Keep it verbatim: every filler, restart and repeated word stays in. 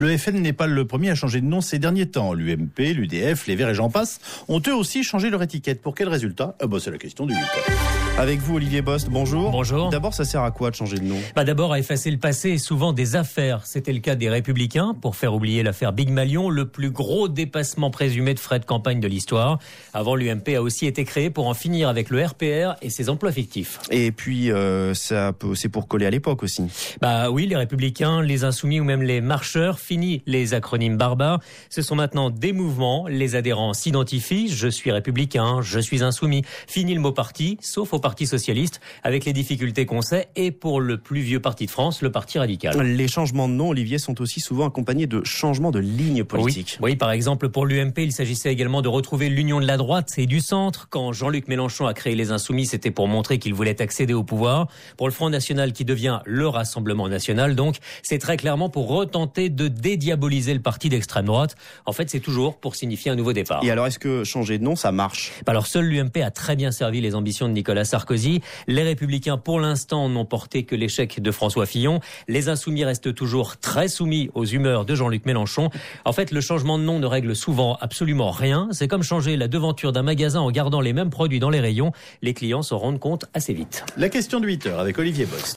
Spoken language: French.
Le F N n'est pas le premier à changer de nom ces derniers temps. L'U M P, l'U D F, les Verts et j'en passe ont eux aussi changé leur étiquette. Pour quel résultat ? Ah bah c'est la question du huit. Avec vous, Olivier Bost, bonjour. Bonjour. D'abord, ça sert à quoi de changer de nom ? Bah d'abord à effacer le passé et souvent des affaires. C'était le cas des Républicains pour faire oublier l'affaire Big Malion, le plus gros dépassement présumé de frais de campagne de l'histoire. Avant, l'U M P a aussi été créé pour en finir avec le R P R et ses emplois fictifs. Et puis, euh, ça peut, c'est pour coller à l'époque aussi. Bah oui, les Républicains, les Insoumis ou même les Marcheurs, fini les acronymes barbares. Ce sont maintenant des mouvements. Les adhérents s'identifient. Je suis républicain, je suis insoumis. Fini le mot parti, sauf au Parti socialiste, avec les difficultés qu'on sait. Et pour le plus vieux parti de France, le Parti radical. Les changements de nom, Olivier, sont aussi souvent accompagnés de changements de ligne politique. Oui, oui, par exemple, pour l'U M P, il s'agissait également de retrouver l'union de la droite et du centre. Quand Jean-Luc Mélenchon a créé les Insoumis, c'était pour montrer qu'il voulait accéder au pouvoir. Pour le Front National, qui devient le Rassemblement National, donc, c'est très clairement pour retenter de dédiaboliser le parti d'extrême droite. En fait, c'est toujours pour signifier un nouveau départ. Et alors, est-ce que changer de nom, ça marche ? Alors, seul l'U M P a très bien servi les ambitions de Nicolas Sarkozy. Les Républicains, pour l'instant, n'ont porté que l'échec de François Fillon. Les Insoumis restent toujours très soumis aux humeurs de Jean-Luc Mélenchon. En fait, le changement de nom ne règle souvent absolument rien. C'est comme changer la devanture d'un magasin en gardant les mêmes produits dans les rayons. Les clients s'en rendent compte assez vite. La question de huit heures avec Olivier Bost.